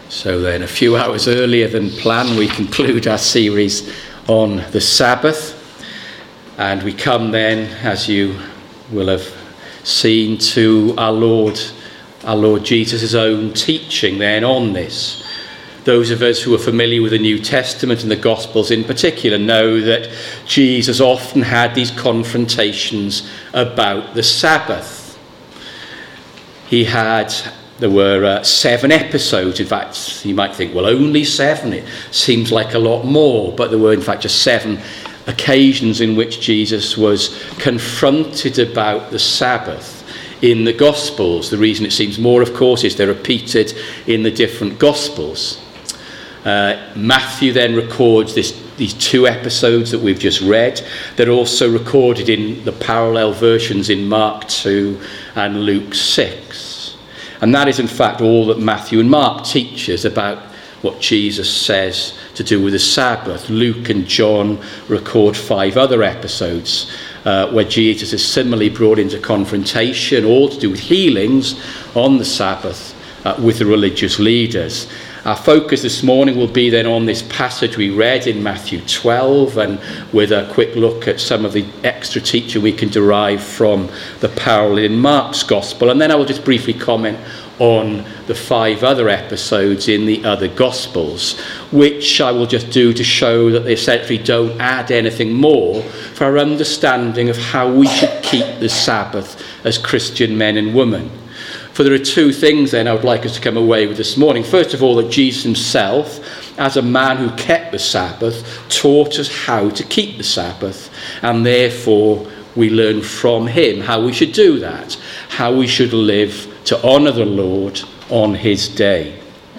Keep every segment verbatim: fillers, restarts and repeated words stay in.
So then, a few hours earlier than planned, we conclude our series on the Sabbath. And we come then, as you will have seen, to our Lord, our Lord Jesus' own teaching then on this. Those of us who are familiar with the New Testament and the Gospels in particular know that Jesus often had these confrontations about the Sabbath. He had... There were uh, seven episodes. In fact, you might think, well, only seven. It seems like a lot more. But there were, in fact, just seven occasions in which Jesus was confronted about the Sabbath in the Gospels. The reason it seems more, of course, is they're repeated in the different Gospels. Uh, Matthew then records this, these two episodes that we've just read. They're also recorded in the parallel versions in Mark two and Luke six. And that is, in fact, all that Matthew and Mark teach us about what Jesus says to do with the Sabbath. Luke and John record five other episodes uh, where Jesus is similarly brought into confrontation, all to do with healings on the Sabbath uh, with the religious leaders. Our focus this morning will be then on this passage we read in Matthew twelve, and with a quick look at some of the extra teaching we can derive from the parallel in Mark's Gospel. And then I will just briefly comment on the five other episodes in the other Gospels, which I will just do to show that they essentially don't add anything more for our understanding of how we should keep the Sabbath as Christian men and women. For there are two things then I would like us to come away with this morning. First of all, that Jesus himself, as a man who kept the Sabbath, taught us how to keep the Sabbath, and therefore we learn from him how we should do that, how we should live to honour the Lord on his day.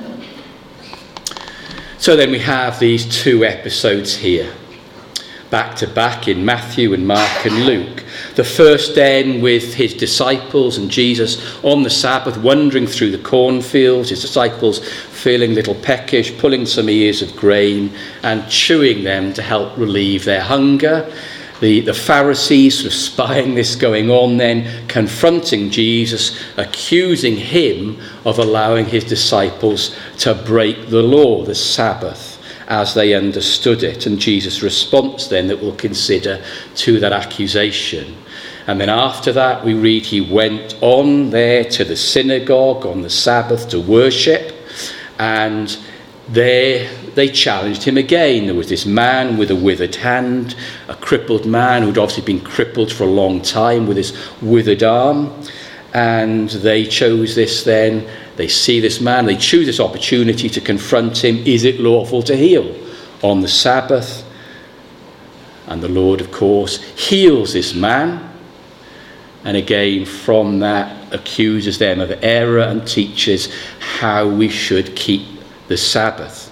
So then we have these two episodes here, back to back in Matthew and Mark and Luke. The first then with his disciples and Jesus on the Sabbath wandering through the cornfields, his disciples feeling a little peckish, pulling some ears of grain and chewing them to help relieve their hunger. The, the Pharisees sort of spying this going on then, confronting Jesus, accusing him of allowing his disciples to break the law, the Sabbath, as they understood it. And Jesus' response then that we'll consider to that accusation. And then after that we read he went on there to the synagogue on the Sabbath to worship, and there they challenged him again. There was this man with a withered hand, a crippled man who'd obviously been crippled for a long time with his withered arm. And they chose this then, they see this man, they choose this opportunity to confront him. Is it lawful to heal on the Sabbath? And the Lord, of course, heals this man. And again, from that, accuses them of error and teaches how we should keep the Sabbath.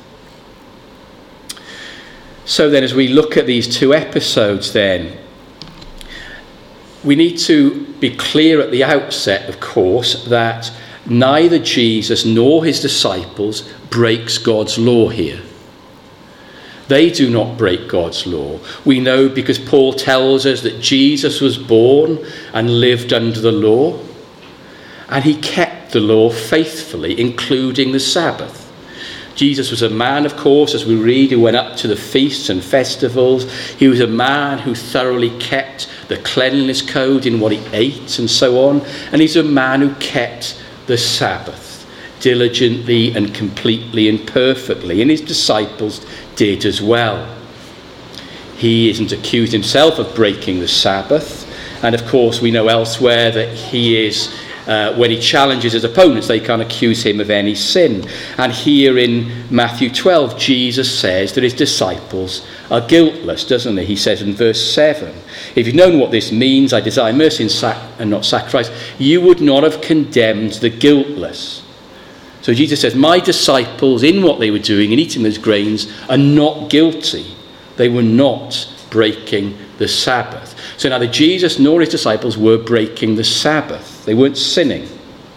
So then, as we look at these two episodes then, we need to be clear at the outset, of course, that neither Jesus nor his disciples breaks God's law here. They do not break God's law. We know because Paul tells us that Jesus was born and lived under the law, and he kept the law faithfully, including the Sabbath. Jesus was a man, of course, as we read, who went up to the feasts and festivals. He was a man who thoroughly kept the cleanliness code in what he ate and so on. And he's a man who kept the Sabbath diligently and completely and perfectly. And his disciples did as well. He isn't accused himself of breaking the Sabbath. And of course, we know elsewhere that he is... Uh, when he challenges his opponents, they can't accuse him of any sin. And here in Matthew twelve, Jesus says that his disciples are guiltless, doesn't he? He says in verse seven, if you'd known what this means, I desire mercy and, sac- and not sacrifice, you would not have condemned the guiltless. So Jesus says, my disciples, in what they were doing in eating those grains, are not guilty. They were not breaking the Sabbath. So neither Jesus nor his disciples were breaking the Sabbath. They weren't sinning.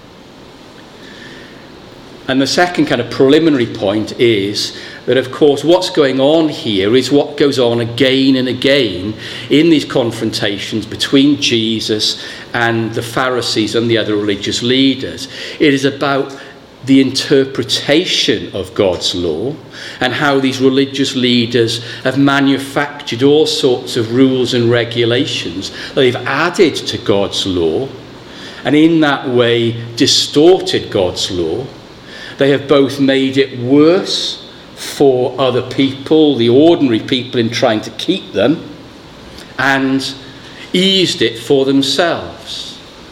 And the second kind of preliminary point is that, of course, what's going on here is what goes on again and again in these confrontations between Jesus and the Pharisees and the other religious leaders. It is about the interpretation of God's law and how these religious leaders have manufactured all sorts of rules and regulations that they've added to God's law, and in that way distorted God's law. They have both made it worse for other people, the ordinary people, in trying to keep them, and eased it for themselves.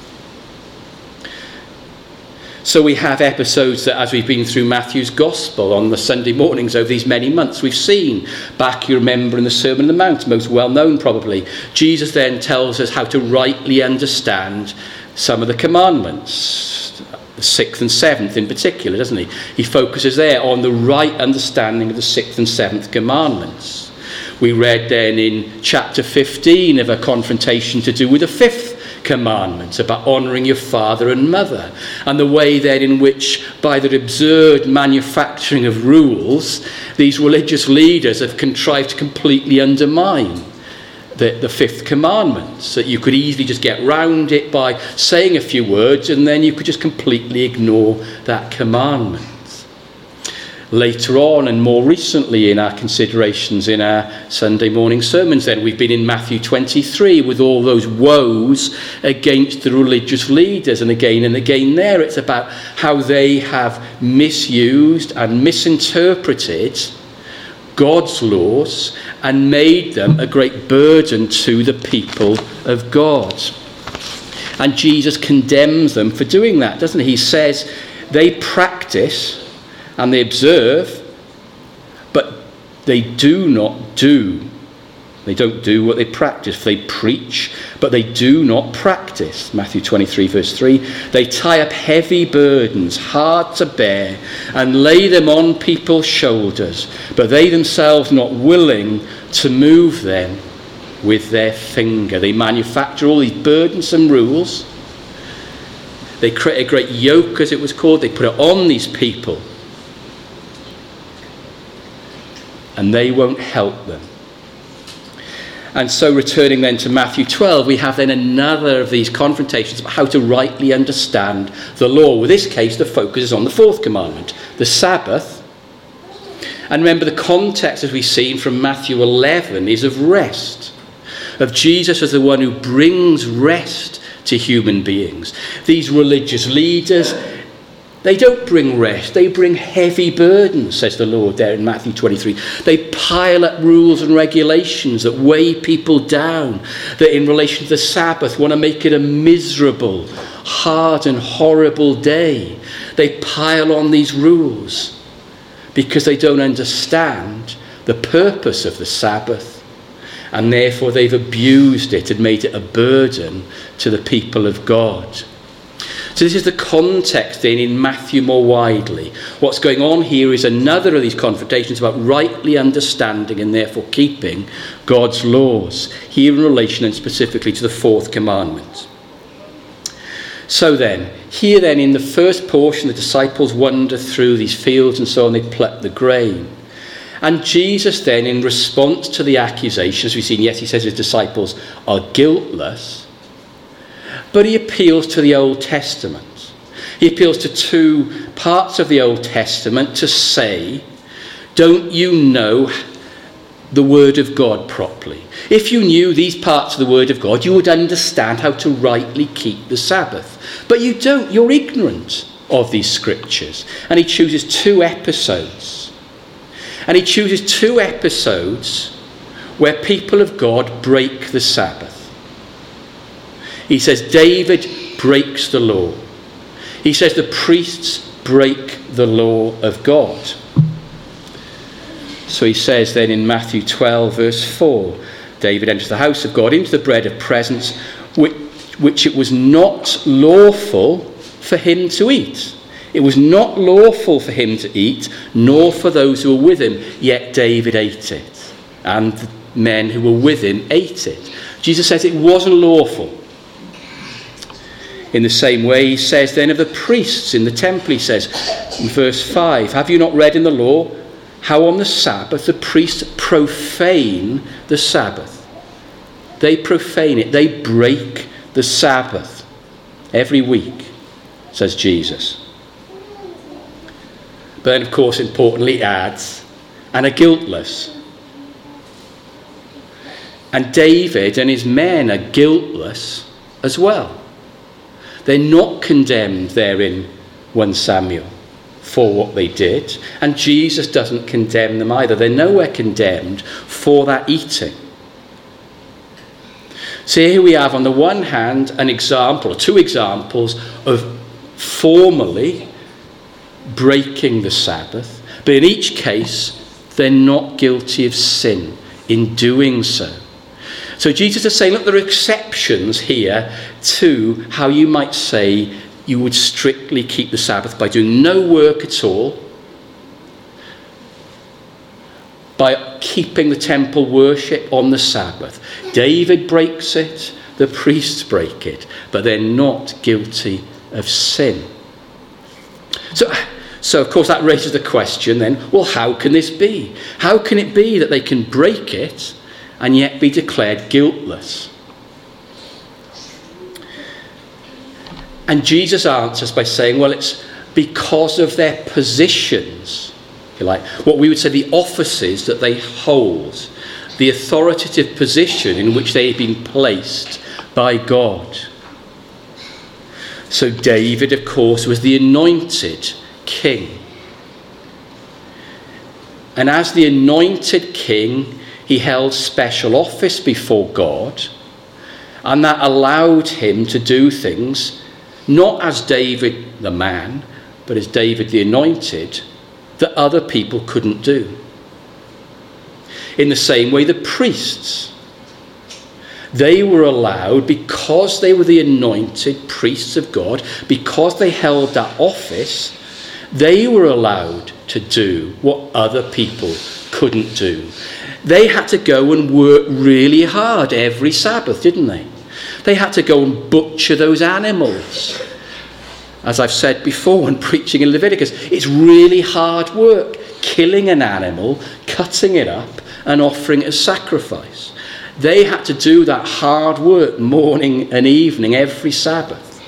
So we have episodes that, as we've been through Matthew's Gospel on the Sunday mornings over these many months, we've seen back, you remember, in the Sermon on the Mount, most well known probably. Jesus then tells us how to rightly understand some of the commandments, the sixth and seventh in particular, doesn't he? He focuses there on the right understanding of the sixth and seventh commandments. We read then in chapter fifteen of a confrontation to do with the fifth commandment about honouring your father and mother, and the way then in which, by their absurd manufacturing of rules, these religious leaders have contrived to completely undermine the, the fifth commandment, so that you could easily just get round it by saying a few words, and then you could just completely ignore that commandment. Later on, and more recently in our considerations in our Sunday morning sermons, then we've been in Matthew twenty-three with all those woes against the religious leaders, and again and again there it's about how they have misused and misinterpreted God's laws and made them a great burden to the people of God. And Jesus condemns them for doing that, doesn't he? He says they practice and they observe, but they do not do. They don't do what they practice. They preach, but they do not practice. Matthew twenty-three, verse three. They tie up heavy burdens, hard to bear, and lay them on people's shoulders, but they themselves not willing to move them with their finger. They manufacture all these burdensome rules. They create a great yoke, as it was called. They put it on these people, and they won't help them. And so returning then to Matthew twelve, we have then another of these confrontations about how to rightly understand the law. With this case, the focus is on the fourth commandment, the Sabbath. And remember, the context, as we've seen from Matthew eleven, is of rest, of Jesus as the one who brings rest to human beings. These religious leaders, they don't bring rest, they bring heavy burdens, says the Lord there in Matthew twenty-three. They pile up rules and regulations that weigh people down, that in relation to the Sabbath want to make it a miserable, hard and horrible day. They pile on these rules because they don't understand the purpose of the Sabbath, and therefore they've abused it and made it a burden to the people of God. So this is the context then in Matthew more widely. What's going on here is another of these confrontations about rightly understanding and therefore keeping God's laws, here in relation and specifically to the fourth commandment. So then, here then in the first portion, the disciples wander through these fields and so on, they pluck the grain. And Jesus then, in response to the accusations, we've seen, yes, he says his disciples are guiltless, but he appeals to the Old Testament. He appeals to two parts of the Old Testament to say, don't you know the Word of God properly? If you knew these parts of the Word of God, you would understand how to rightly keep the Sabbath. But you don't. You're ignorant of these scriptures. And he chooses two episodes. And he chooses two episodes where people of God break the Sabbath. He says David breaks the law. He says the priests break the law of God. So he says then in Matthew twelve, verse four, David enters the house of God into the bread of presence, which, which it was not lawful for him to eat. It was not lawful for him to eat, nor for those who were with him, yet David ate it, and the men who were with him ate it. Jesus says it wasn't lawful. In the same way, he says then of the priests in the temple, he says in verse five, have you not read in the law how on the Sabbath the priests profane the Sabbath? They profane it. They break the Sabbath every week, says Jesus. But then, of course, importantly, adds, and are guiltless. And David and his men are guiltless as well. They're not condemned there in First Samuel for what they did. And Jesus doesn't condemn them either. They're nowhere condemned for that eating. So here we have, on the one hand, an example, or two examples of formally breaking the Sabbath. But in each case, they're not guilty of sin in doing so. So Jesus is saying, look, there are exceptions here to how you might say you would strictly keep the Sabbath by doing no work at all, by keeping the temple worship on the Sabbath. David breaks it, the priests break it, but they're not guilty of sin. So, so of course that raises the question then, well, how can this be? How can it be that they can break it and yet be declared guiltless? And Jesus answers by saying, well, it's because of their positions, if you like, what we would say the offices that they hold, the authoritative position in which they have been placed by God. So David, of course, was the anointed king. And as the anointed king, he held special office before God, and that allowed him to do things not as David the man, but as David the anointed, that other people couldn't do. In the same way, the priests, they were allowed, because they were the anointed priests of God, because they held that office, they were allowed to do what other people couldn't do. They had to go and work really hard every Sabbath, didn't they? They had to go and butcher those animals. As I've said before when preaching in Leviticus, it's really hard work, killing an animal, cutting it up, and offering it as sacrifice. They had to do that hard work morning and evening every Sabbath.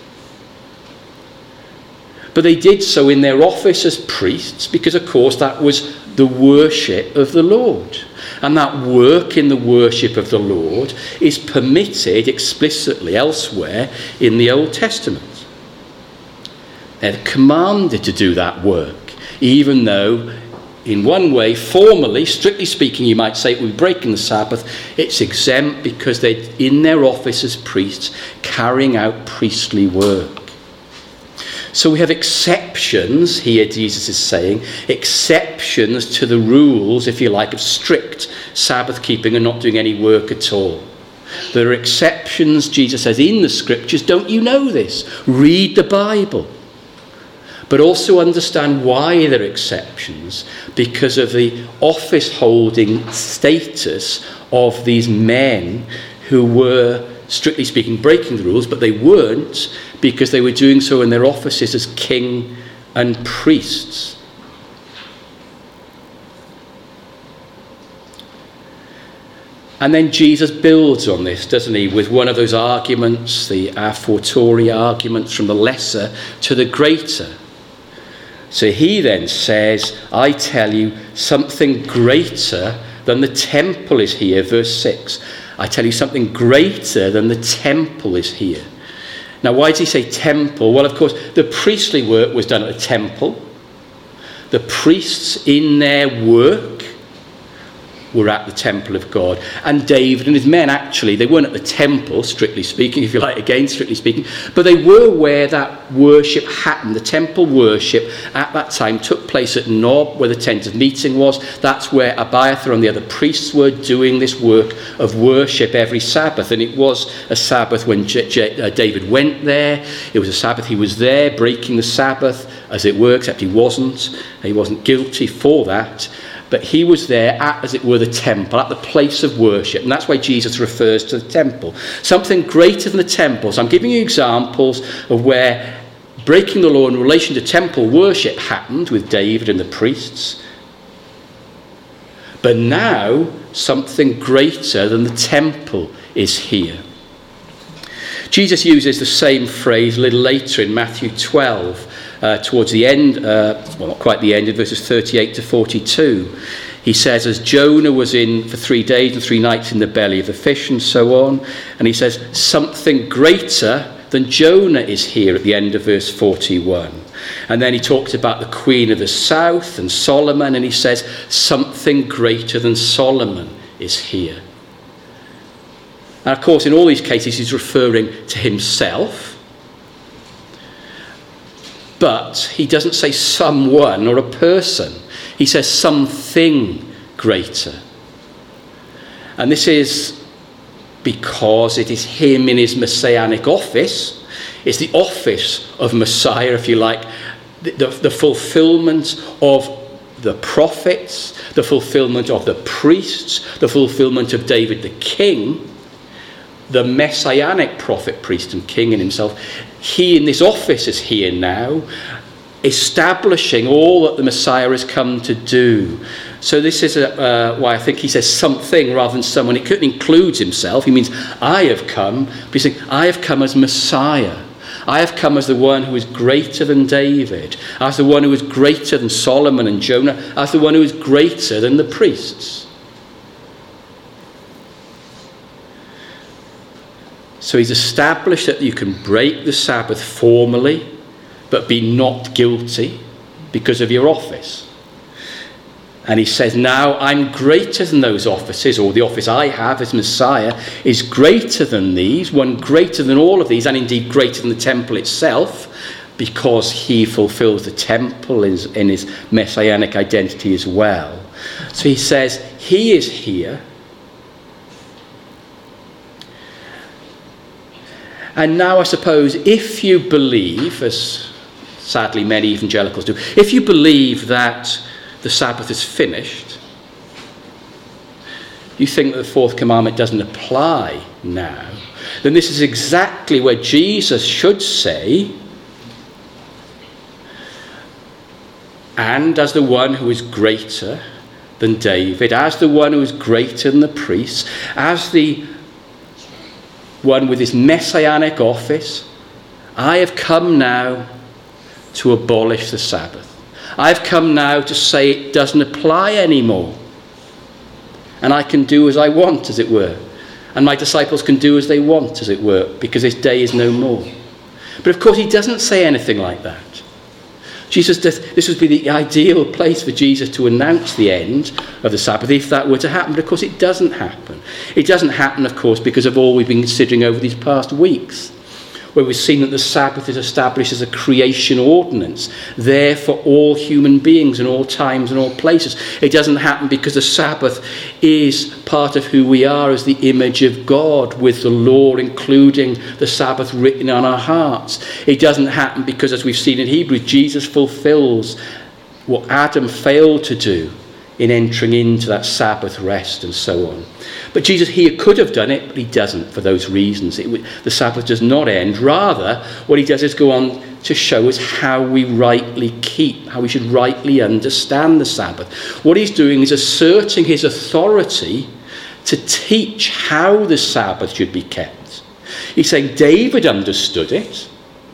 But they did so in their office as priests because, of course, that was the worship of the Lord. And that work in the worship of the Lord is permitted explicitly elsewhere in the Old Testament. They're commanded to do that work, even though in one way, formally, strictly speaking, you might say it would be breaking the Sabbath. It's exempt because they're in their office as priests, carrying out priestly work. So we have exceptions here, Jesus is saying, exceptions to the rules, if you like, of strict Sabbath keeping and not doing any work at all. There are exceptions, Jesus says, in the scriptures. Don't you know this? Read the Bible. But also understand why there are exceptions, because of the office-holding status of these men who were, strictly speaking, breaking the rules, but they weren't because they were doing so in their offices as king and priests. And then Jesus builds on this, doesn't he, with one of those arguments, the a fortiori arguments from the lesser to the greater. So he then says, I tell you, something greater than the temple is here. Verse six. I tell you, something greater than the temple is here. Now, why does he say temple? Well, of course, the priestly work was done at the temple. The priests in their work were at the temple of God. And David and his men, actually, they weren't at the temple, strictly speaking, if you like, again, strictly speaking, but they were where that worship happened. The temple worship at that time took place at Nob, where the tent of meeting was. That's where Abiathar and the other priests were doing this work of worship every Sabbath. And it was a Sabbath when J- J- uh, David went there. It was a Sabbath he was there, breaking the Sabbath, as it were, except he wasn't. He wasn't guilty for that. But he was there at, as it were, the temple, at the place of worship. And that's why Jesus refers to the temple. Something greater than the temple. So I'm giving you examples of where breaking the law in relation to temple worship happened with David and the priests. But now, something greater than the temple is here. Jesus uses the same phrase a little later in Matthew twelve. uh, towards the end, uh, well, not quite the end, in verses thirty-eight to forty-two. He says, as Jonah was in for three days and three nights in the belly of the fish and so on. And he says, something greater than Jonah is here at the end of verse forty-one. And then he talks about the Queen of the South and Solomon, and he says, something greater than Solomon is here. And of course, in all these cases, he's referring to himself. But he doesn't say someone or a person. He says something greater. And this is because it is him in his messianic office. It's the office of Messiah, if you like, the, the, the fulfillment of the prophets, the fulfillment of the priests, the fulfillment of David the king, the messianic prophet, priest and king in himself. He in this office is here now, establishing all that the Messiah has come to do. So this is a, uh, why I think he says something rather than someone. It includes himself. He means, I have come. But he's saying, I have come as Messiah. I have come as the one who is greater than David, as the one who is greater than Solomon and Jonah, as the one who is greater than the priests. So he's established that you can break the Sabbath formally, but be not guilty because of your office. And he says, now I'm greater than those offices, or the office I have as Messiah is greater than these, one greater than all of these, and indeed greater than the temple itself, because he fulfills the temple in his messianic identity as well. So he says, he is here. And now I suppose if you believe, as sadly many evangelicals do, if you believe that the Sabbath is finished, you think that the fourth commandment doesn't apply now, then this is exactly where Jesus should say, and as the one who is greater than David, as the one who is greater than the priests, as the one with his messianic office, I have come now to abolish the Sabbath. I've come now to say it doesn't apply anymore. And I can do as I want, as it were. And my disciples can do as they want, as it were, because this day is no more. But of course, he doesn't say anything like that. Jesus, this would be the ideal place for Jesus to announce the end of the Sabbath if that were to happen. But of course, it doesn't happen. It doesn't happen, of course, because of all we've been considering over these past weeks, where we've seen that the Sabbath is established as a creation ordinance, there for all human beings in all times and all places. It doesn't happen because the Sabbath is part of who we are as the image of God, with the law including the Sabbath written on our hearts. It doesn't happen because, as we've seen in Hebrews, Jesus fulfills what Adam failed to do in entering into that Sabbath rest and so on. But Jesus here could have done it, but he doesn't for those reasons. It, the Sabbath does not end. Rather, what he does is go on to show us how we rightly keep, how we should rightly understand the Sabbath. What he's doing is asserting his authority to teach how the Sabbath should be kept. He's saying David understood it,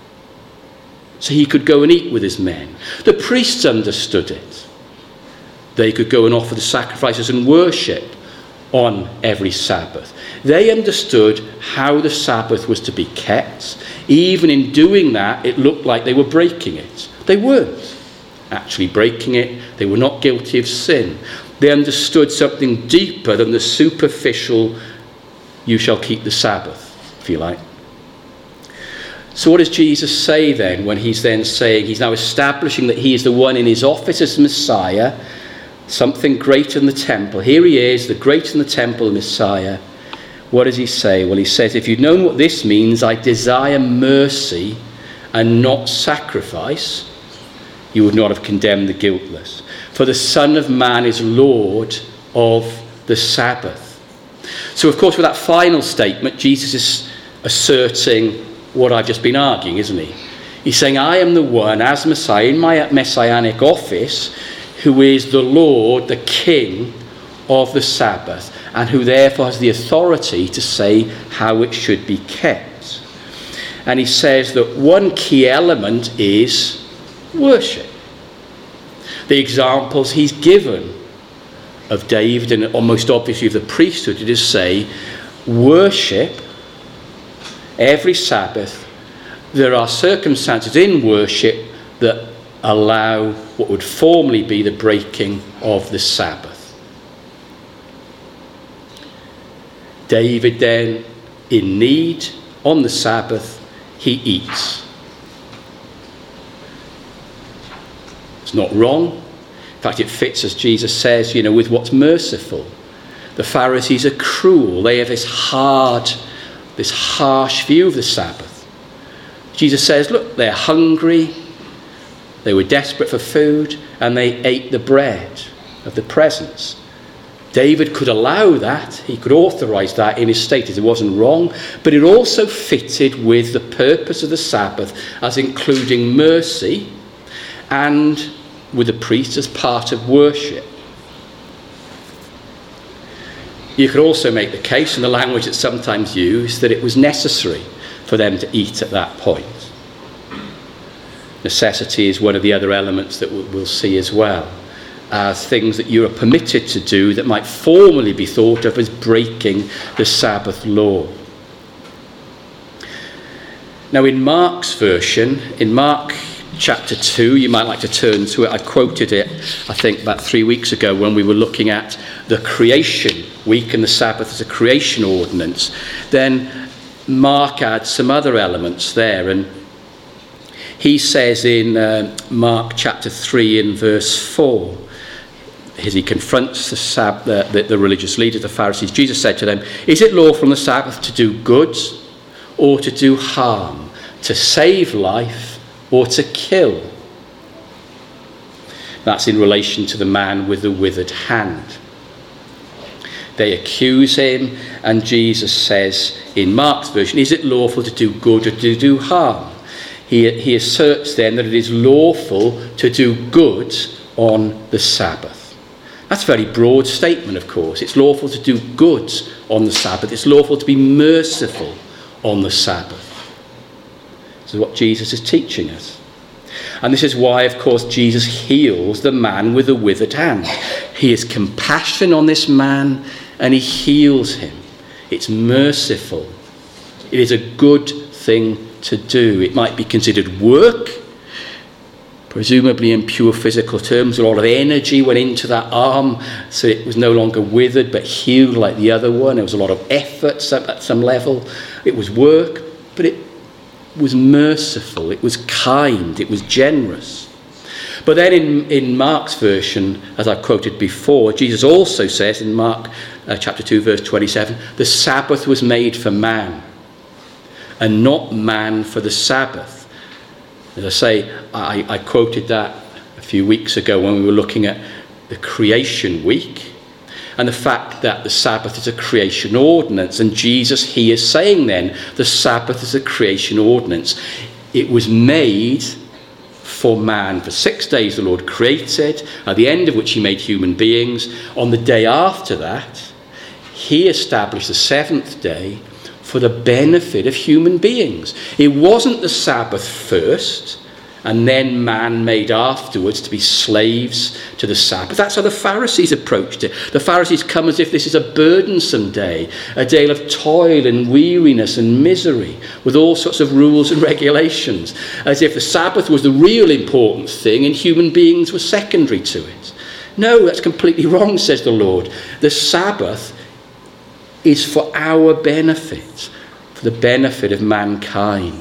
so he could go and eat with his men. The priests understood it. They could go and offer the sacrifices and worship on every Sabbath. They understood how the Sabbath was to be kept. Even in doing that, it looked like they were breaking it. They weren't actually breaking it. They were not guilty of sin. They understood something deeper than the superficial, you shall keep the Sabbath, if you like. So what does Jesus say then, when he's then saying, he's now establishing that he is the one in his office as Messiah, something greater than the temple. Here he is, the greater than the temple, the Messiah. What does he say? Well, he says, if you'd known what this means, I desire mercy and not sacrifice, you would not have condemned the guiltless. For the Son of Man is Lord of the Sabbath. So, of course, with that final statement, Jesus is asserting what I've just been arguing, isn't he? He's saying, I am the one, as Messiah, in my messianic office, who is the Lord, the King of the Sabbath, and who therefore has the authority to say how it should be kept. And he says that one key element is worship. The examples he's given of David and almost obviously of the priesthood is to say, worship every Sabbath. There are circumstances in worship that allow what would formerly be the breaking of the Sabbath. David then, in need, on the Sabbath, he eats. It's not wrong. In fact, it fits, as Jesus says, you know, with what's merciful. The Pharisees are cruel. They have this hard, this harsh view of the Sabbath. Jesus says, look, they're hungry. They were desperate for food, and they ate the bread of the presence. David could allow that. He could authorize that in his status. It wasn't wrong, but it also fitted with the purpose of the Sabbath as including mercy and with the priest as part of worship. You could also make the case, in the language that's sometimes used, that it was necessary for them to eat at that point. Necessity is one of the other elements that we'll see as well, as things that you are permitted to do that might formally be thought of as breaking the Sabbath law. Now, in Mark's version, in Mark chapter two, you might like to turn to it. I quoted it, I think, about three weeks ago when we were looking at the creation week and the Sabbath as a creation ordinance. Then Mark adds some other elements there, and he says in uh, Mark chapter three in verse four, as he confronts the, Sab- the, the, the religious leaders, the Pharisees, Jesus said to them, "Is it lawful on the Sabbath to do good or to do harm, to save life or to kill?" That's in relation to the man with the withered hand. They accuse him, and Jesus says in Mark's version, "Is it lawful to do good or to do harm?" He, he asserts then that it is lawful to do good on the Sabbath. That's a very broad statement, of course. It's lawful to do good on the Sabbath. It's lawful to be merciful on the Sabbath. This is what Jesus is teaching us. And this is why, of course, Jesus heals the man with the withered hand. He has compassion on this man and he heals him. It's merciful. It is a good thing to do. It might be considered work, presumably in pure physical terms. A lot of energy went into that arm, so it was no longer withered but healed like the other one. There was a lot of effort at some level. It was work, but it was merciful, it was kind, it was generous. But then in, in Mark's version, as I quoted before, Jesus also says in Mark uh, chapter two, verse twenty-seven, the Sabbath was made for man, and not man for the Sabbath. As I say, I, I quoted that a few weeks ago when we were looking at the creation week, and the fact that the Sabbath is a creation ordinance. And Jesus here is saying then, the Sabbath is a creation ordinance. It was made for man. For six days the Lord created, at the end of which he made human beings. On the day after that, he established the seventh day for the benefit of human beings. It wasn't the Sabbath first, and then man made afterwards to be slaves to the Sabbath. That's how the Pharisees approached it. The Pharisees come as if this is a burdensome day, a day of toil and weariness and misery, with all sorts of rules and regulations, as if the Sabbath was the real important thing and human beings were secondary to it. No, that's completely wrong, says the Lord. The Sabbath is for our benefit, for the benefit of mankind.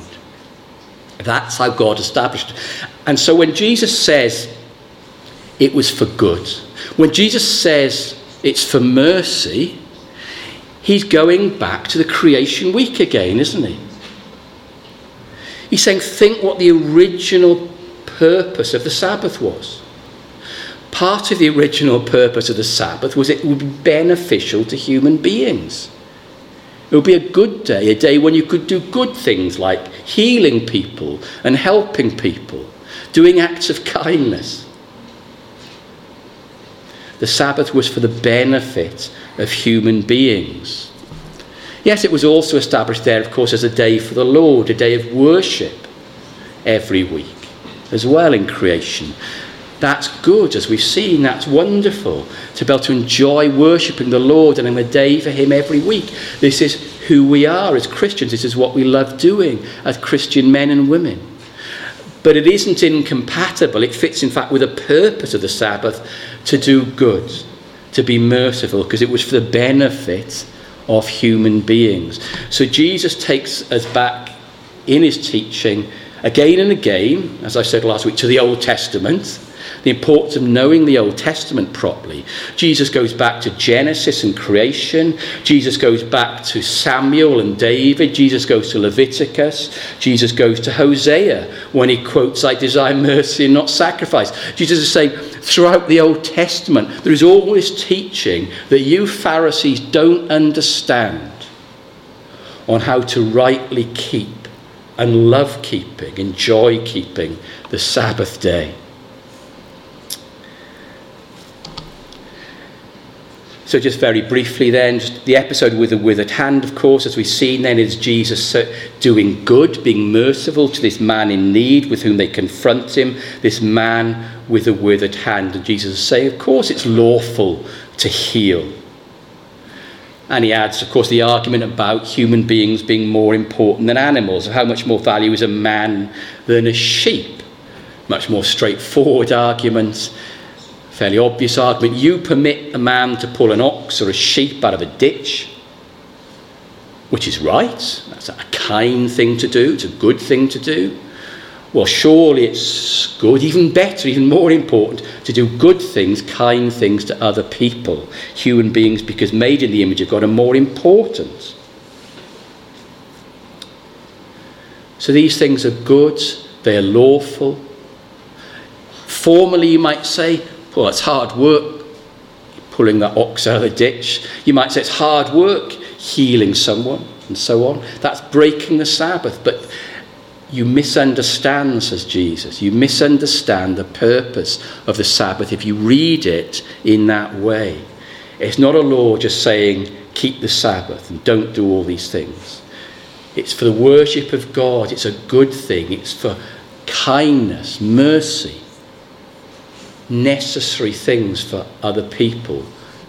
That's how God established it. And so when Jesus says it was for good, when Jesus says it's for mercy, he's going back to the creation week again, isn't he? He's saying, think what the original purpose of the Sabbath was. Part of the original purpose of the Sabbath was it would be beneficial to human beings. It would be a good day, a day when you could do good things like healing people and helping people, doing acts of kindness. The Sabbath was for the benefit of human beings. Yes, it was also established there, of course, as a day for the Lord, a day of worship every week. as well in creation. That's good, as we've seen. That's wonderful, to be able to enjoy worshipping the Lord and having a day for him every week. This is who we are as Christians. This is what we love doing as Christian men and women. But it isn't incompatible. It fits, in fact, with the purpose of the Sabbath, to do good, to be merciful, because it was for the benefit of human beings. So Jesus takes us back in his teaching again and again, as I said last week, to the Old Testament. The importance of knowing the Old Testament properly. Jesus goes back to Genesis and creation. Jesus goes back to Samuel and David. Jesus goes to Leviticus. Jesus goes to Hosea when he quotes, "I desire mercy and not sacrifice." Jesus is saying throughout the Old Testament, there is always teaching that you Pharisees don't understand on how to rightly keep and love keeping, enjoy keeping the Sabbath day. So just very briefly then, just the episode with the withered hand, of course, as we've seen then, is Jesus doing good, being merciful to this man in need with whom they confront him, this man with a withered hand. And Jesus is saying, of course, it's lawful to heal. And he adds, of course, the argument about human beings being more important than animals, of how much more value is a man than a sheep. Much more straightforward argument. Fairly obvious argument. You permit a man to pull an ox or a sheep out of a ditch, which is right. That's a kind thing to do. It's a good thing to do. Well, surely it's good, even better, even more important, to do good things, kind things to other people, human beings, because made in the image of God, are more important. So these things are good. They are lawful. Formally, you might say, well, it's hard work pulling that ox out of the ditch. You might say it's hard work healing someone and so on. That's breaking the Sabbath. But you misunderstand, says Jesus. You misunderstand the purpose of the Sabbath if you read it in that way. It's not a law just saying keep the Sabbath and don't do all these things. It's for the worship of God. It's a good thing. It's for kindness, mercy. Necessary things for other people.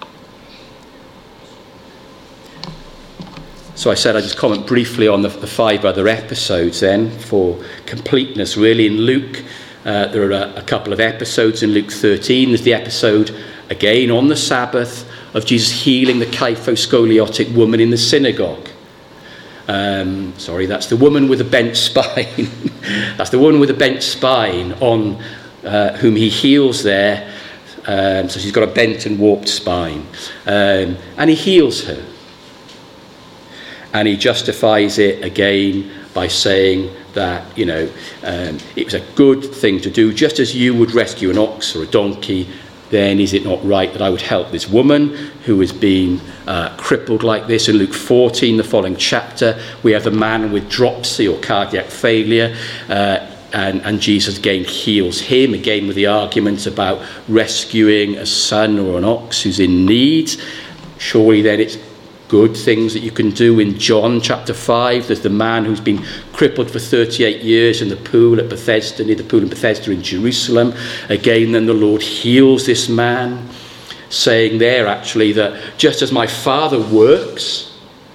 So I said I'd just comment briefly on the, the five other episodes then for completeness. Really, in Luke, uh, there are a, a couple of episodes. In Luke thirteen, there's the episode, again on the Sabbath, of Jesus healing the kyphoscoliotic woman in the synagogue. Um, sorry, that's the woman with a bent spine. That's the woman with a bent spine on Uh, whom he heals there. Um, so she's got a bent and warped spine. Um, and he heals her. And he justifies it again by saying that, you know, um, it was a good thing to do. Just as you would rescue an ox or a donkey, then is it not right that I would help this woman who has been uh, crippled like this? In Luke fourteen, the following chapter, we have a man with dropsy or cardiac failure. Uh, And, and Jesus again heals him, again with the arguments about rescuing a son or an ox who's in need. Surely then it's good things that you can do. In John chapter five, there's the man who's been crippled for thirty-eight years in the pool at Bethesda, near the pool in Bethesda in Jerusalem. Again, then the Lord heals this man, saying there actually that just as my Father works,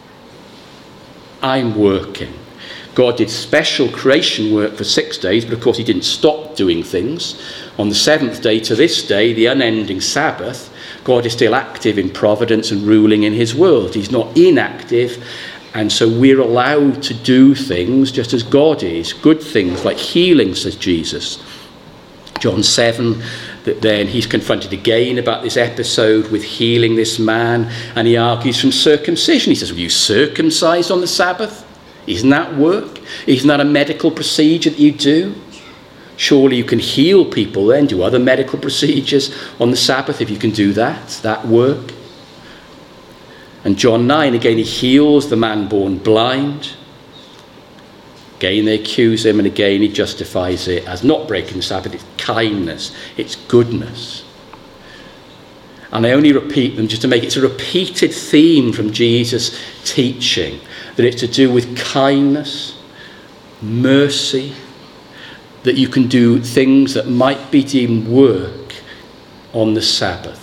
I'm working. God did special creation work for six days, but of course he didn't stop doing things. On the seventh day to this day, the unending Sabbath, God is still active in providence and ruling in his world. He's not inactive, and so we're allowed to do things just as God is. Good things like healing, says Jesus. John seven, that then he's confronted again about this episode with healing this man, and he argues from circumcision. He says, were you circumcised on the Sabbath? Isn't that work? Isn't that a medical procedure that you do? Surely you can heal people then, do other medical procedures on the Sabbath if you can do that, that work. And John nine, again, he heals the man born blind. Again, they accuse him, and again, he justifies it as not breaking the Sabbath. It's kindness, it's goodness. And I only repeat them just to make it it's a repeated theme from Jesus' teaching, that it's to do with kindness, mercy, that you can do things that might be deemed work on the Sabbath.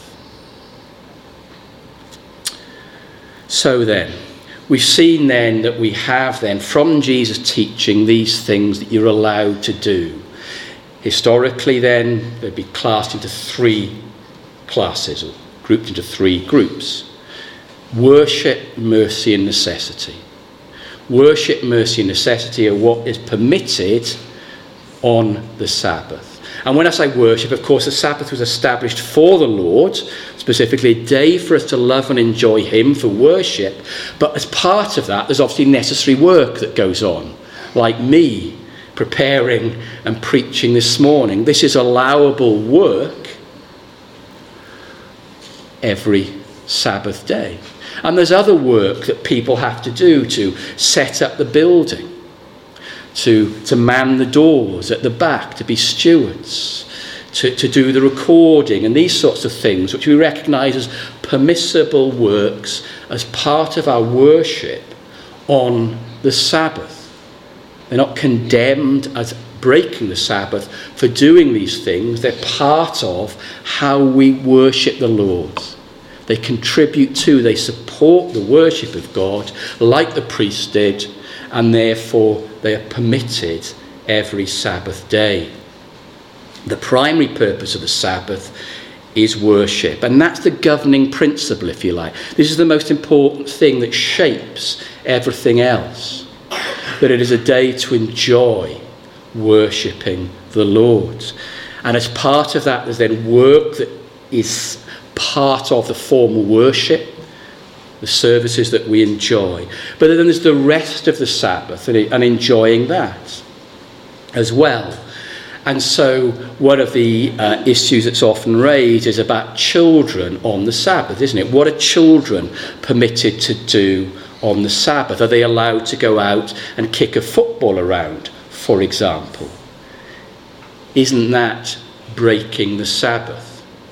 So then, we've seen then that we have then from Jesus' teaching these things that you're allowed to do. Historically then, they'd be classed into three classes, or grouped into three groups. Worship, mercy and necessity. Worship, mercy and necessity are what is permitted on the Sabbath. And when I say worship, of course, the Sabbath was established for the Lord, specifically a day for us to love and enjoy him for worship. But as part of that, there's obviously necessary work that goes on, like me preparing and preaching this morning. This is allowable work every Sabbath day. And there's other work that people have to do to set up the building, to, to man the doors at the back, to be stewards, to, to do the recording and these sorts of things, which we recognise as permissible works as part of our worship on the Sabbath. They're not condemned as breaking the Sabbath for doing these things. They're part of how we worship the Lord. They contribute to, they support the worship of God like the priests did, and therefore they are permitted every Sabbath day. The primary purpose of the Sabbath is worship, and that's the governing principle, if you like. This is the most important thing that shapes everything else, that it is a day to enjoy worshipping the Lord. And as part of that, there's then work that is part of the formal worship, the services that we enjoy. But then there's the rest of the Sabbath and enjoying that as well. And so one of the uh, issues that's often raised is about children on the Sabbath, isn't it? What are children permitted to do on the Sabbath? Are they allowed to go out and kick a football around, for example? Isn't that breaking the Sabbath?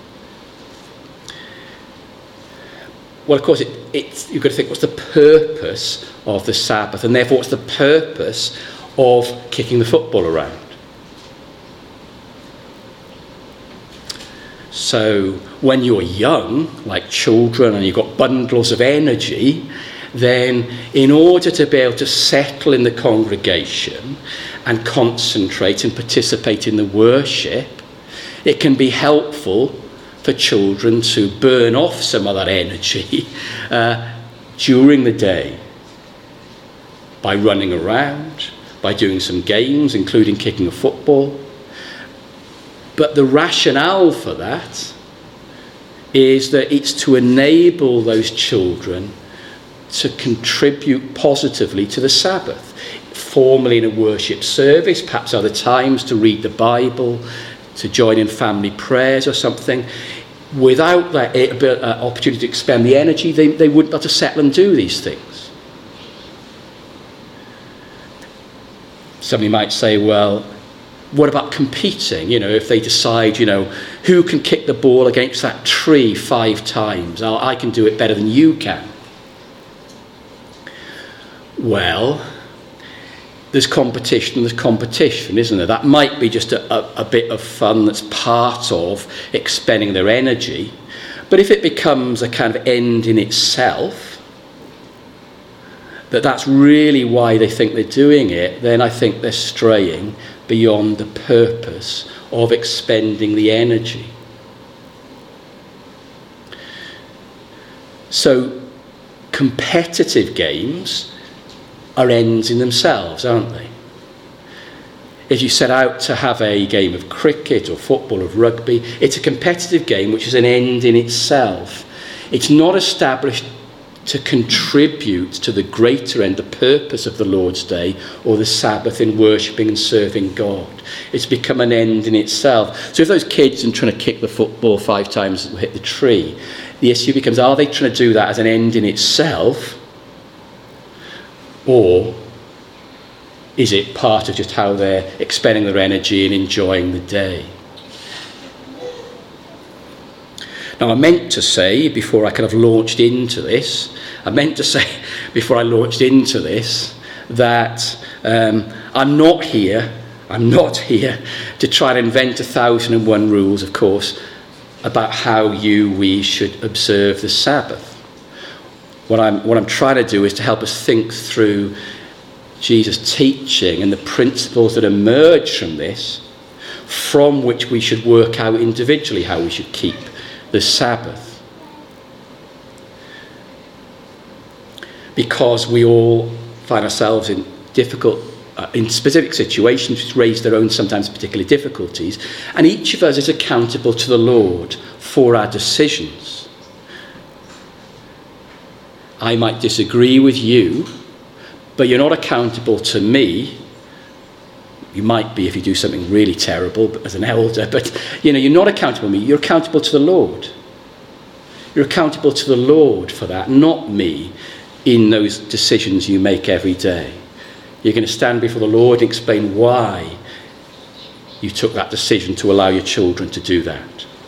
Well, of course, it, it's, you've got to think, what's the purpose of the Sabbath? And therefore, what's the purpose of kicking the football around? So, when you're young, like children, and you've got bundles of energy, then in order to be able to settle in the congregation and concentrate and participate in the worship, it can be helpful for children to burn off some of that energy uh, during the day by running around, by doing some games, including kicking a football. But the rationale for that is that it's to enable those children to contribute positively to the Sabbath, formally in a worship service, perhaps other times to read the Bible, to join in family prayers or something. Without that uh, opportunity to expend the energy, they, they wouldn't be able to settle and do these things. Somebody might say, well, what about competing? You know, if they decide, you know, who can kick the ball against that tree five times? I, I can do it better than you can. Well, there's competition, there's competition, isn't there? That might be just a, a, a bit of fun that's part of expending their energy. But if it becomes a kind of end in itself, that that's really why they think they're doing it, then I think they're straying beyond the purpose of expending the energy. So, competitive games are ends in themselves, aren't they? If you set out to have a game of cricket or football or rugby, it's a competitive game which is an end in itself. It's not established to contribute to the greater end, the purpose of the Lord's Day or the Sabbath in worshipping and serving God. It's become an end in itself. So if those kids are trying to kick the football five times and hit the tree, the issue becomes, are they trying to do that as an end in itself? Or is it part of just how they're expending their energy and enjoying the day? Now, I meant to say, before I kind of launched into this, I meant to say, before I launched into this, that um, I'm not here, I'm not here to try and invent a thousand and one rules, of course, about how you, we should observe the Sabbath. What I'm, what I'm trying to do is to help us think through Jesus' teaching and the principles that emerge from this, from which we should work out individually how we should keep the Sabbath. Because we all find ourselves in difficult, uh, in specific situations which raise their own sometimes particular difficulties, and each of us is accountable to the Lord for our decisions. I might disagree with you, but you're not accountable to me. You might be if you do something really terrible as an elder, but you know, you're not accountable to me. You're accountable to the Lord. You're accountable to the Lord for that, not me, in those decisions you make every day. You're going to stand before the Lord and explain why you took that decision to allow your children to do that.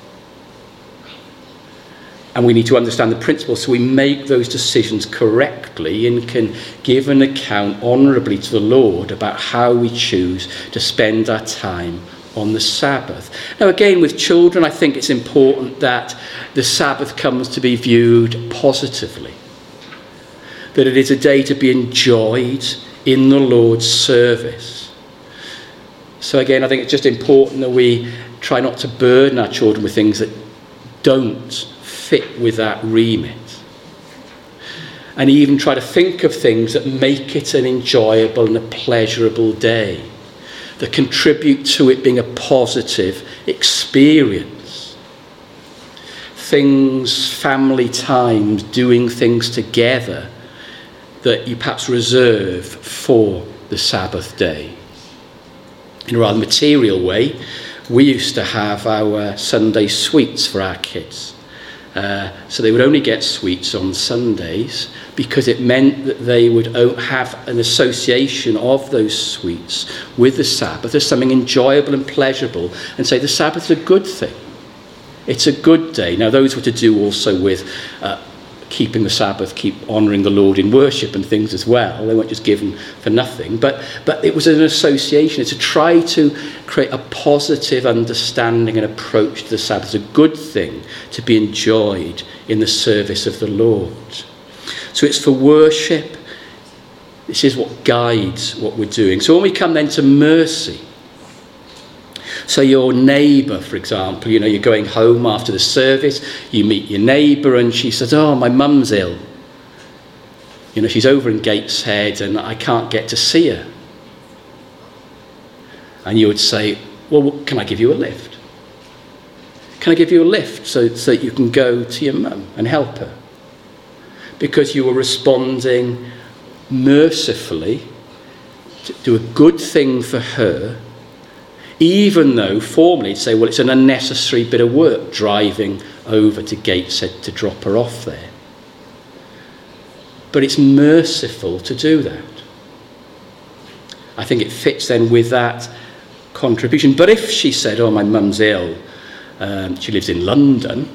And we need to understand the principles so we make those decisions correctly and can give an account honourably to the Lord about how we choose to spend our time on the Sabbath. Now again, with children, I think it's important that the Sabbath comes to be viewed positively. That it is a day to be enjoyed in the Lord's service. So again, I think it's just important that we try not to burden our children with things that don't fit with that remit. And even try to think of things that make it an enjoyable and a pleasurable day, that contribute to it being a positive experience. Things, family times, doing things together that you perhaps reserve for the Sabbath day. In a rather material way, we used to have our Sunday sweets for our kids. Uh, so they would only get sweets on Sundays because it meant that they would have an association of those sweets with the Sabbath as something enjoyable and pleasurable, and say the Sabbath is a good thing. It's a good day. Now those were to do also with uh, keeping the Sabbath, keep honouring the Lord in worship and things as well. They weren't just given for nothing. But but it was an association. It's to try to create a positive understanding and approach to the Sabbath. It's a good thing to be enjoyed in the service of the Lord. So it's for worship. This is what guides what we're doing. So when we come then to mercy, so your neighbour, for example, you know, you're going home after the service, you meet your neighbour and she says, oh, my mum's ill. You know, she's over in Gateshead and I can't get to see her. And you would say, well, can I give you a lift? Can I give you a lift so, so that you can go to your mum and help her? Because you were responding mercifully to do a good thing for her, even though formally you'd say, well, it's an unnecessary bit of work driving over to Gateshead to drop her off there. But it's merciful to do that. I think it fits then with that contribution. But if she said, oh, my mum's ill, um, she lives in London,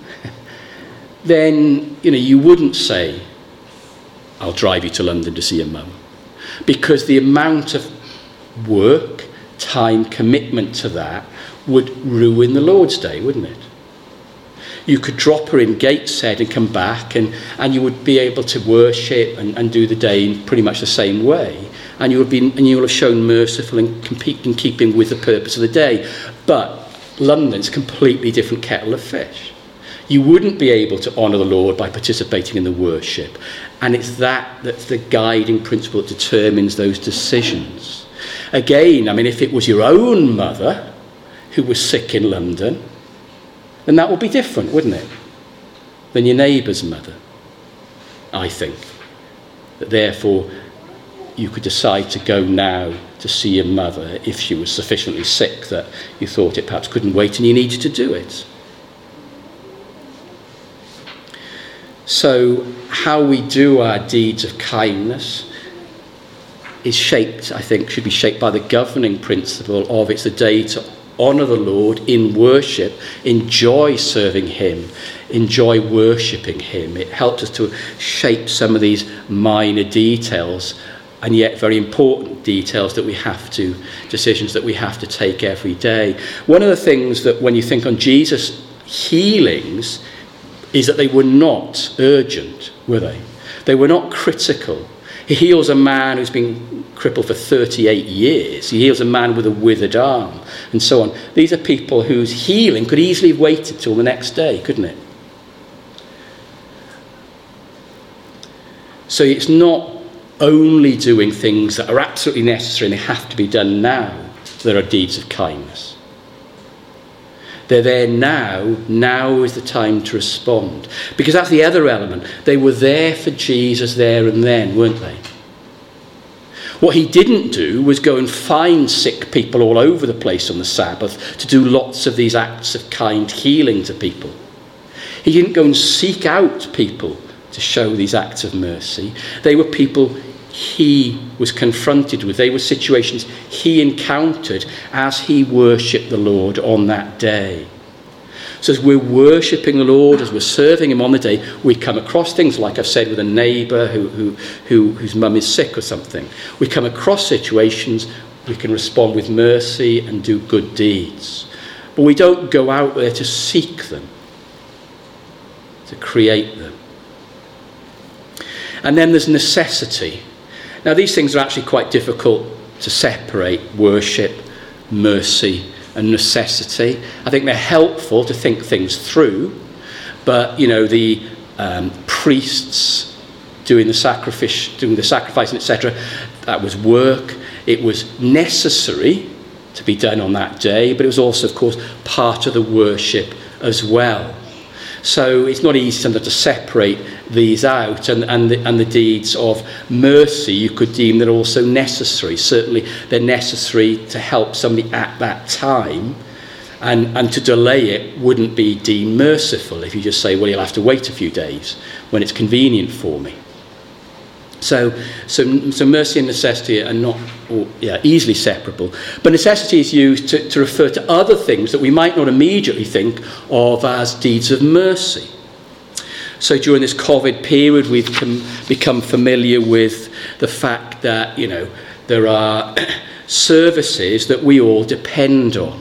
then, you know, you wouldn't say, I'll drive you to London to see your mum. Because the amount of work, time, commitment to that would ruin the Lord's Day, wouldn't it? You could drop her in Gateshead and come back and, and you would be able to worship and, and do the day in pretty much the same way. And you would be and you will have shown merciful and compete in keeping with the purpose of the day. But London's a completely different kettle of fish. You wouldn't be able to honour the Lord by participating in the worship. And it's that that's the guiding principle that determines those decisions. Again, I mean, if it was your own mother who was sick in London, then that would be different, wouldn't it? Than your neighbour's mother, I think. That therefore, you could decide to go now to see your mother if she was sufficiently sick that you thought it perhaps couldn't wait and you needed to do it. So, how we do our deeds of kindness is shaped, I think, should be shaped by the governing principle of it's a day to honour the Lord in worship, enjoy serving him, enjoy worshipping him. It helps us to shape some of these minor details and yet very important details that we have to, decisions that we have to take every day. One of the things that when you think on Jesus' healings is that they were not urgent, were they? They were not critical. He heals a man who's been crippled for thirty-eight years. He heals a man with a withered arm, and so on. These are people whose healing could easily have waited till the next day, couldn't it? So it's not only doing things that are absolutely necessary and they have to be done now that are deeds of kindness. They're there now. Now is the time to respond. Because that's the other element. They were there for Jesus there and then, weren't they? What he didn't do was go and find sick people all over the place on the Sabbath to do lots of these acts of kind healing to people. He didn't go and seek out people to show these acts of mercy. They were people he was confronted with. They were situations he encountered as he worshipped the Lord on that day. So as we're worshipping the Lord, as we're serving him on the day, we come across things, like I've said, with a neighbour who, who, who, whose mum is sick or something. We come across situations, we can respond with mercy and do good deeds. But we don't go out there to seek them, to create them. And then there's necessity. Now, these things are actually quite difficult to separate: worship, mercy, and necessity. I think they're helpful to think things through, but, you know, the um, priests doing the sacrifice, doing the sacrifice, et cetera, that was work. It was necessary to be done on that day, but it was also, of course, part of the worship as well. So it's not easy sometimes to separate these out, and, and, the, and the deeds of mercy you could deem they're also necessary. Certainly they're necessary to help somebody at that time, and, and to delay it wouldn't be deemed merciful if you just say, well, you'll have to wait a few days when it's convenient for me. So, so, so mercy and necessity are not or, yeah, easily separable. But necessity is used to, to refer to other things that we might not immediately think of as deeds of mercy. So during this COVID period, we've com- become familiar with the fact that, you know, there are services that we all depend on.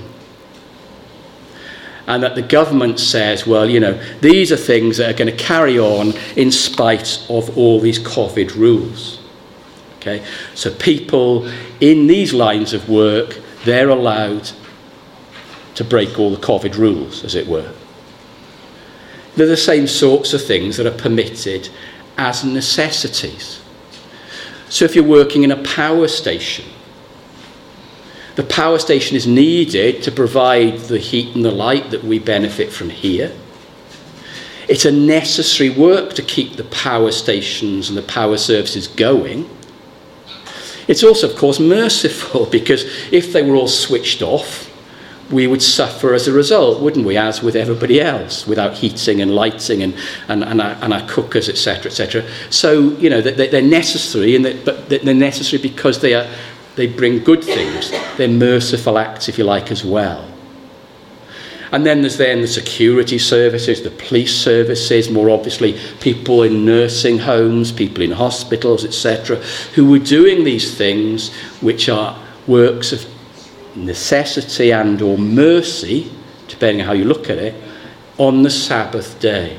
And that the government says, well, you know, these are things that are going to carry on in spite of all these COVID rules. Okay, so people in these lines of work, they're allowed to break all the COVID rules, as it were. They're the same sorts of things that are permitted as necessities. So if you're working in a power station, the power station is needed to provide the heat and the light that we benefit from here. It's a necessary work to keep the power stations and the power services going. It's also, of course, merciful, because if they were all switched off, we would suffer as a result, wouldn't we, as with everybody else, without heating and lighting and, and, and, our, and our cookers, et cetera, et cetera. So, you know, they're necessary, and they, but they're necessary because they are they bring good things. They're merciful acts, if you like, as well. And then there's then the security services, the police services, more obviously people in nursing homes, people in hospitals, et cetera, who were doing these things which are works of necessity and or mercy, depending on how you look at it, on the Sabbath day.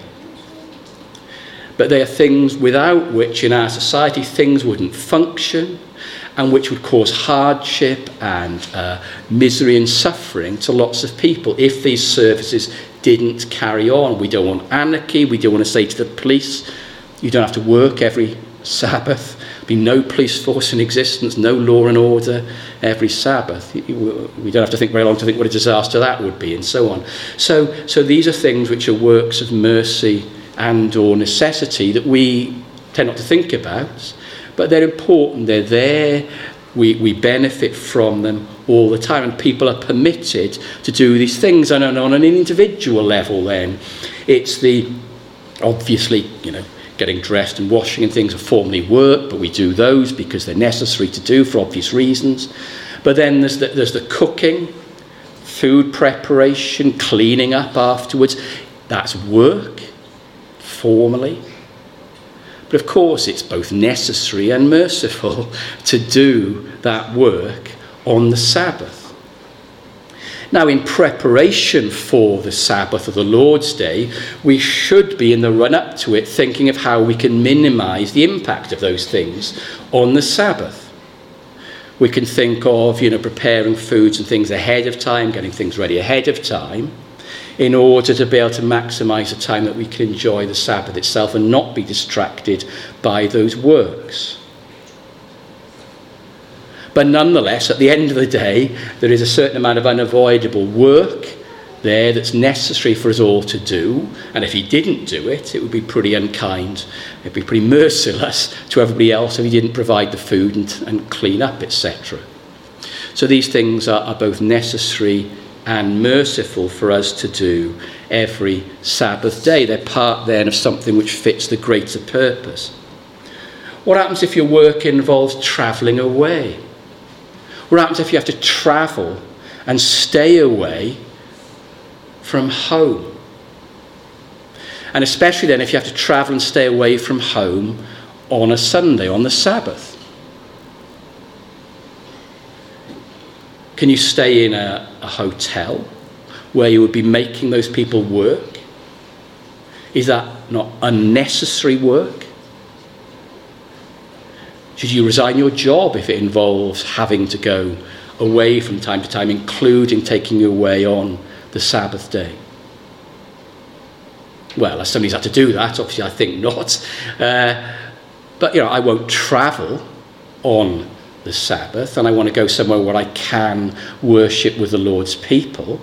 But they are things without which in our society things wouldn't function, and which would cause hardship and uh, misery and suffering to lots of people if these services didn't carry on. We don't want anarchy. We don't want to say to the police, you don't have to work every Sabbath. There'll be no police force in existence, no law and order every Sabbath. We don't have to think very long to think what a disaster that would be, and so on. So, so these are things which are works of mercy and or necessity that we tend not to think about, but they're important. They're there. We, we benefit from them all the time, and people are permitted to do these things. And on an individual level, then, it's the, obviously, you know, getting dressed and washing and things are formally work, but we do those because they're necessary to do for obvious reasons. But then there's the, there's the cooking, food preparation, cleaning up afterwards. That's work, formally. But of course, it's both necessary and merciful to do that work on the Sabbath. Now, in preparation for the Sabbath or the Lord's Day, we should be in the run-up to it thinking of how we can minimize the impact of those things on the Sabbath. We can think of, you know, preparing foods and things ahead of time, getting things ready ahead of time, in order to be able to maximize the time that we can enjoy the Sabbath itself and not be distracted by those works. But nonetheless, at the end of the day, there is a certain amount of unavoidable work there that's necessary for us all to do. And if he didn't do it, it would be pretty unkind. It'd be pretty merciless to everybody else if he didn't provide the food and, and clean up, et cetera. So these things are, are both necessary and merciful for us to do every Sabbath day. They're part then of something which fits the greater purpose. What happens if your work involves travelling away? What happens if you have to travel and stay away from home? And especially then if you have to travel and stay away from home on a Sunday, on the Sabbath. Can you stay in a, a hotel where you would be making those people work? Is that not unnecessary work? Should you resign your job if it involves having to go away from time to time, including taking you away on the Sabbath day? Well, as somebody's had to do that, obviously I think not. Uh, but, you know, I won't travel on the Sabbath, and I want to go somewhere where I can worship with the Lord's people.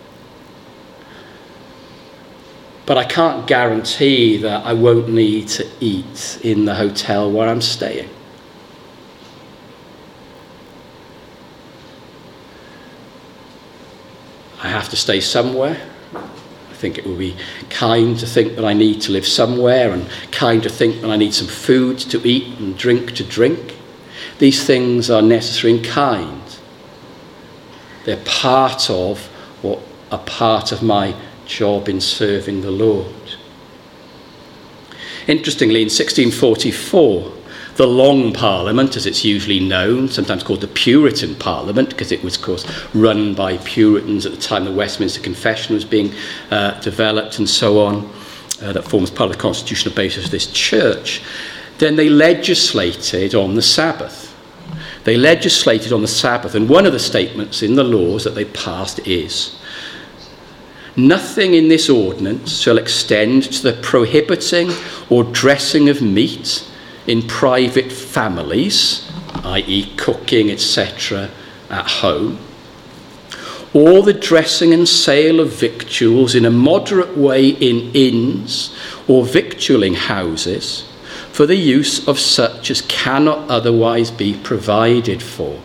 But I can't guarantee that I won't need to eat in the hotel where I'm staying. I have to stay somewhere. I think it would be kind to think that I need to live somewhere, and kind to think that I need some food to eat and drink to drink. These things are necessary and kind. They're part of what are part of my job in serving the Lord. Interestingly, in sixteen forty-four, the Long Parliament, as it's usually known, sometimes called the Puritan Parliament, because it was, of course, run by Puritans at the time the Westminster Confession was being uh, developed and so on, uh, that forms part of the constitutional basis of this church, then they legislated on the Sabbath. They legislated on the Sabbath, and one of the statements in the laws that they passed is, "Nothing in this ordinance shall extend to the prohibiting or dressing of meat in private families," that is cooking, et cetera, at home, "or the dressing and sale of victuals in a moderate way in inns or victualling houses, for the use of such as cannot otherwise be provided for."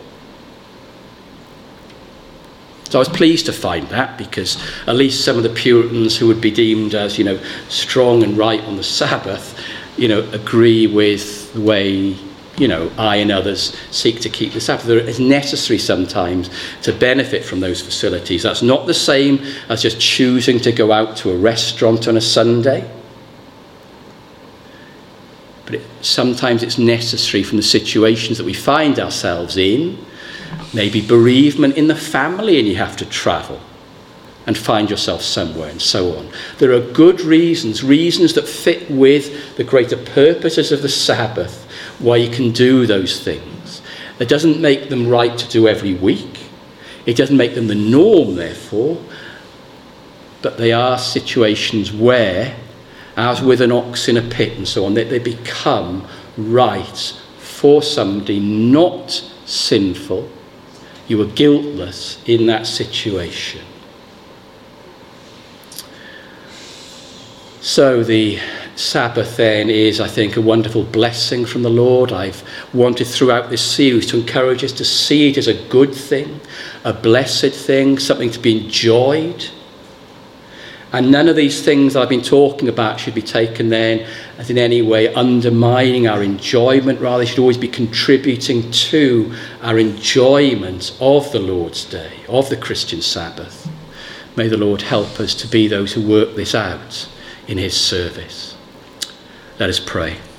So I was pleased to find that, because at least some of the Puritans who would be deemed as, you know, strong and right on the Sabbath, you know, agree with the way, you know, I and others seek to keep the Sabbath. It's necessary sometimes to benefit from those facilities. That's not the same as just choosing to go out to a restaurant on a Sunday. But it, sometimes it's necessary from the situations that we find ourselves in. Maybe bereavement in the family and you have to travel and find yourself somewhere, and so on. There are good reasons, reasons that fit with the greater purposes of the Sabbath, why you can do those things. It doesn't make them right to do every week. It doesn't make them the norm, therefore. But they are situations where, as with an ox in a pit and so on, that they become right for somebody, not sinful. You are guiltless in that situation. So the Sabbath then is, I think, a wonderful blessing from the Lord. I've wanted throughout this series to encourage us to see it as a good thing, a blessed thing, something to be enjoyed. And none of these things that I've been talking about should be taken then as in any way undermining our enjoyment. Rather, they should always be contributing to our enjoyment of the Lord's Day, of the Christian Sabbath. May the Lord help us to be those who work this out in his service. Let us pray.